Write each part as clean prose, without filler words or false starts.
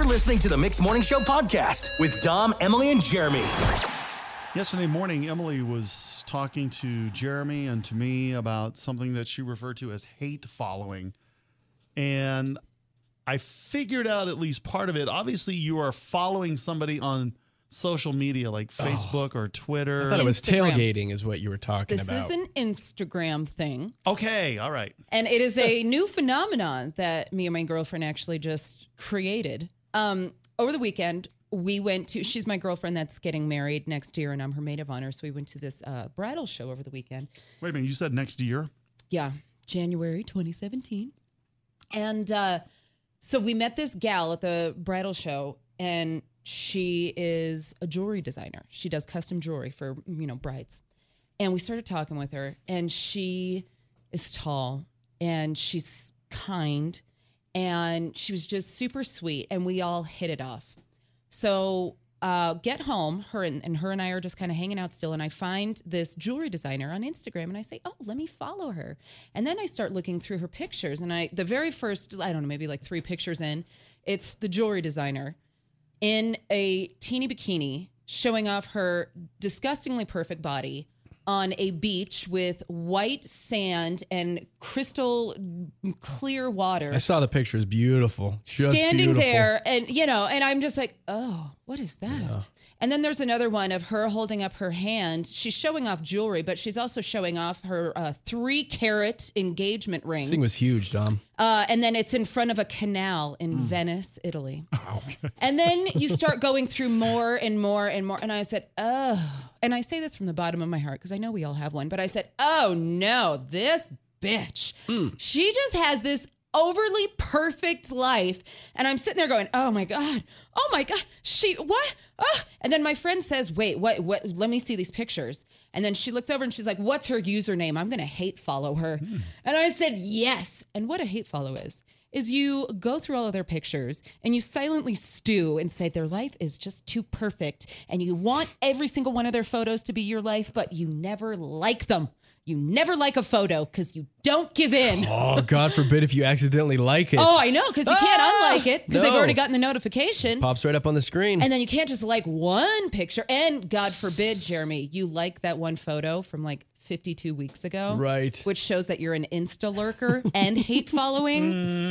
listening to the Mixed Morning Show podcast with Dom, Emily, and Jeremy. Yesterday morning, Emily was talking to Jeremy and to me about something that she referred to as hate following. And I figured out at least part of it. Obviously, you are following somebody on social media like Facebook or Twitter. I thought it was Instagram. tailgating is what you were talking about. This is an Instagram thing. Okay, all right. And it is a new phenomenon that me and my girlfriend actually just created. Over the weekend, we went to, she's my girlfriend that's getting married next year, and I'm her maid of honor. So we went to this bridal show over the weekend. Wait a minute, you said next year? Yeah, January 2017. And so we met this gal at the bridal show, and she is a jewelry designer. She does custom jewelry for, brides. And we started talking with her, and she is tall, and she's kind, and she was just super sweet, and we all hit it off. So get home, her and I are just kind of hanging out still, and I find this jewelry designer on Instagram, and I say, oh, let me follow her. And then I start looking through her pictures, and the very first, I don't know, maybe like 3 pictures in, it's the jewelry designer in a teeny bikini showing off her disgustingly perfect body on a beach with white sand and crystal clear water. I saw the pictures. Beautiful. Just standing beautiful. there, and and I'm just like, oh, what is that? Yeah. And then there's another one of her holding up her hand. She's showing off jewelry, but she's also showing off her 3-carat engagement ring. This thing was huge, Dom. And then it's in front of a canal in Venice, Italy. Okay. And then you start going through more and more and more. And I said, oh, and I say this from the bottom of my heart because I know we all have one, but I said, oh no, this bitch. She just has this overly perfect life. And I'm sitting there going, oh my God, what? Oh. And then my friend says, wait, what, let me see these pictures. And then she looks over and she's like, what's her username? I'm going to hate follow her. And I said, yes. And what a hate follow is you go through all of their pictures and you silently stew and say their life is just too perfect. And you want every single one of their photos to be your life, but you never like them. You never like a photo because you don't give in. Oh, God forbid if you accidentally like it. Oh, I know, because you can't unlike it because they've No. already gotten the notification. Pops right up on the screen. And then you can't just like one picture. And God forbid, Jeremy, you like that one photo from like 52 weeks ago. Right. Which shows that you're an Insta lurker and hate following.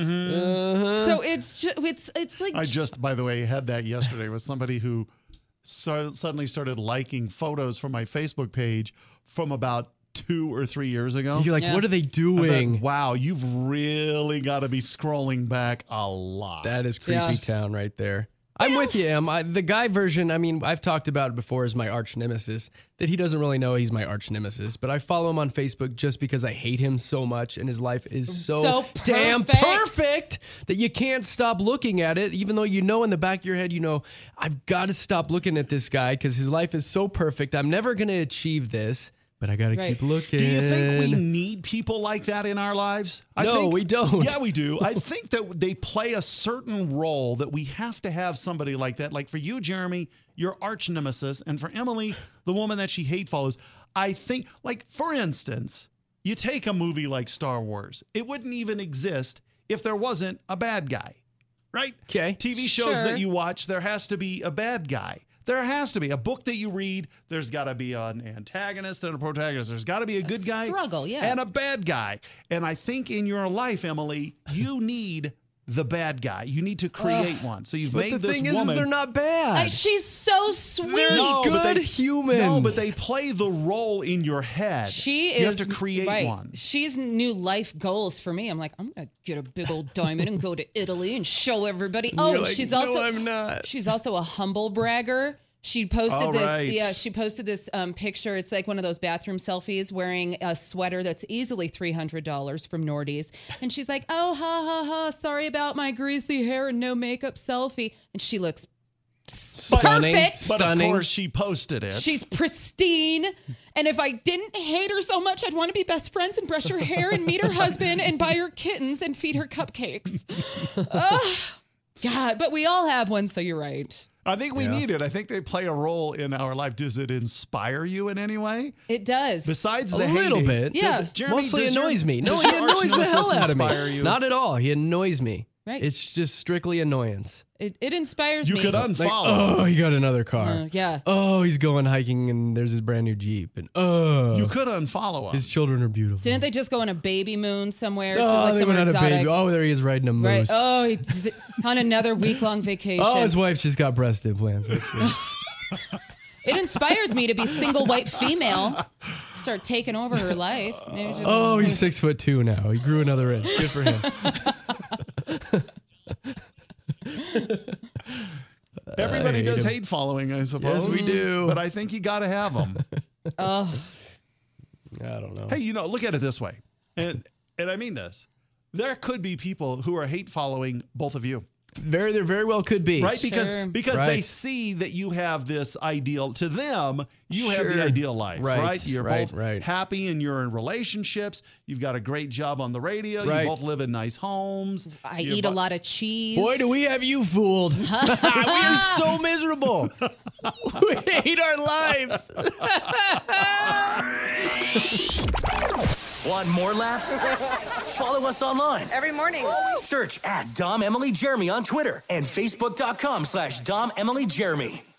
So it's like... I just, by the way, had that yesterday with somebody who suddenly started liking photos from my Facebook page from about 2 or 3 years ago. You're like, what are they doing? Thought, wow, you've really got to be scrolling back a lot. That is creepy town right there. I'm with you, Em. The guy version, I mean, I've talked about it before as my arch nemesis, that he doesn't really know he's my arch nemesis, but I follow him on Facebook just because I hate him so much and his life is so damn perfect that you can't stop looking at it, even though you know in the back of your head, I've got to stop looking at this guy because his life is so perfect. I'm never going to achieve this. But I got to keep looking. Do you think we need people like that in our lives? No, we don't. Yeah, we do. I think that they play a certain role that we have to have somebody like that. Like for you, Jeremy, your arch nemesis, and for Emily, the woman that she hate follows. I think, like, for instance, you take a movie like Star Wars. It wouldn't even exist if there wasn't a bad guy, right? Okay. TV shows that you watch, there has to be a bad guy. There has to be a book that you read. There's got to be an antagonist and a protagonist. There's got to be a good guy and a bad guy. And I think in your life, Emily, you need the bad guy. You need to create one. So you've made this woman. But the thing is they're not bad. She's so sweet. They're good humans. No, but they play the role in your head. You have to create one. She's new life goals for me. I'm like, I'm going to get a big old diamond and go to Italy and show everybody. No, I'm not. She's also a humble bragger. She posted this. Right. Yeah, she posted this picture. It's like one of those bathroom selfies wearing a sweater that's easily $300 from Nordy's. And she's like, oh, ha, ha, ha. Sorry about my greasy hair and no makeup selfie. And she looks perfect. But of course, she posted it. She's pristine. And if I didn't hate her so much, I'd want to be best friends and brush her hair and meet her husband and buy her kittens and feed her cupcakes. God, but we all have one, so you're right. I think we need it. I think they play a role in our life. Does it inspire you in any way? It does. Besides the hating. A little bit. Yeah. Jeremy, mostly annoys me. No, he annoys the hell out of me. Not at all. He annoys me. Right. It's just strictly annoyance. It inspires You me. could Like, unfollow. oh, he got another car. Yeah. Oh, he's going hiking and there's his brand new Jeep. And You could unfollow him. his children are beautiful. Didn't they just go on a baby moon somewhere? Oh, to like they somewhere went on a exotic? baby. Oh, there he is riding a moose. Right. Oh, he's on another week-long vacation. Oh, his wife just got breast implants. That's great. It inspires me to be single white female. Start taking over her life. Maybe just, Oh, he's 6'2" now. He grew another inch. Good for him. Everybody hate does him. hate following, I suppose. Yes, we do. But I think you got to have them. Oh, I don't know. Hey, look at it this way. And I mean this. There could be people who are hate following both of you. There very well could be. Right? Because Sure. they Right. see that you have this ideal. To them, you have Sure. the ideal life, Right, right? You're right, both right. happy and you're in relationships. You've got a great job on the radio. Right. You both live in nice homes. I You're eat a lot of cheese. Boy, do we have you fooled. We are so miserable. We hate our lives. Want more laughs? Follow us online. Every morning. Search at Dom Emily Jeremy on Twitter and Facebook.com/Dom Emily Jeremy.